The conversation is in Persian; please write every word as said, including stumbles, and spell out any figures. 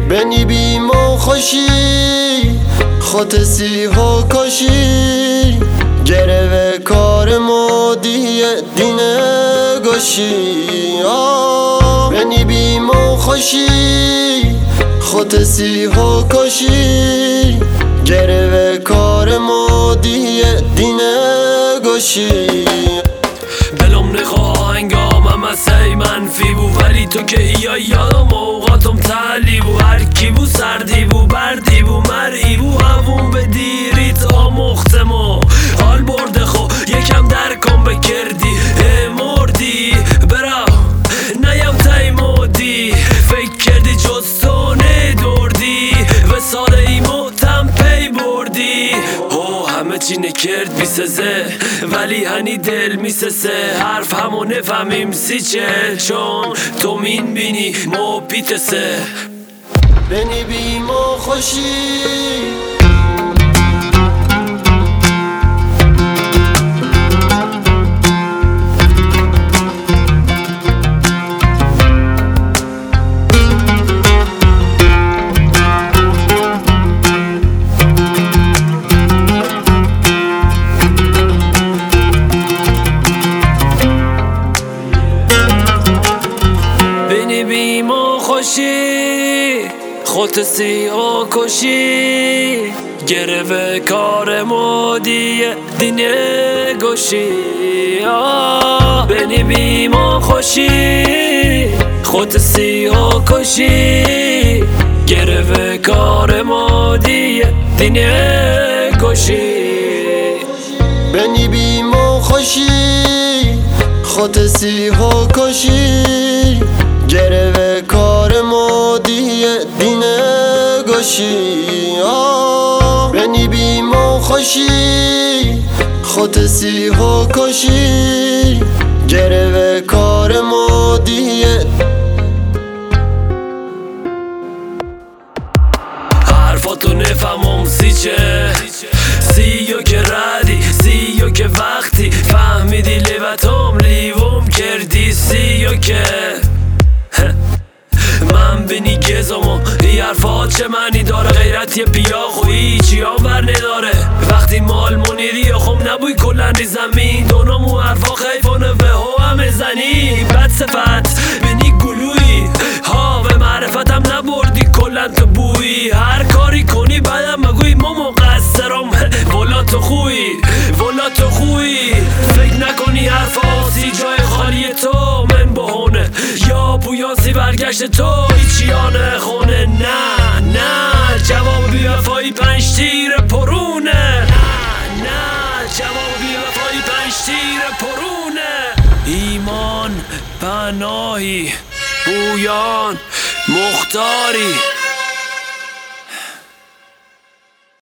بنی بیم و خوشی خود سیها کشی گره کار مادی دینه گشی بنی بیم و خوشی خود سیها کشی گره کار مادی دینه گشی دلم نخواه انگامم از سی منفی بو ولی تو که یا یادم اوقاتم تعلی بو هر کی بو سردی بو بردی بو مرئی بو همون به دیریت آموختم و حال برده خو یکم درکم بکردی مردی برا نیم تیمودی فکر کردی جز تو ندردی و سال ایمو تم پی بردی همه چی نکرد بیسزه ولی هنی دل میسسه حرف همو نفهمیم سی چه چون تو مین بینی مو پیتسه بنی بیم و خوشی بیم و خوشی خود سیاه کشی گره کار مادی دینه گشی بنی بیم و خوشی خود سیاه کشی گره کار مادی دینه گشی بنی بیم و خوشی خود سیها کشی گره کار مادی دینه گشی بنی بیم و خوشی خود سیها کشی گره کار مادی حرفاتو نفهمم سی چه سیو که ردی سیو که وقتی فهمیدی لیوتم لیوم کردی سیو که من بینی گزمو ای حرفات چه معنی داره غیرت یه پیاخ و هیچی هم بر نداره وقتی مال منیری یا خم نبوی کلن ری زمین دونمو حرفا خیفانه به هو همه زنی بد صفت بینی گلوی ها و معرفتم نبردی کلن تو بویی هر کاری کنی بعدم مگوی ما مقصرم ولا تو خوی ولا تو خوی فکر نکنی حرفا سی جای خالی تو من بهونه یا بویاسی برگشت تو ایچیانه خونه نه نه جواب بی وفایی پنج تیر پرونه نه نه جواب بی وفایی پنج تیر پرونه ایمان پناهی بویان مختاری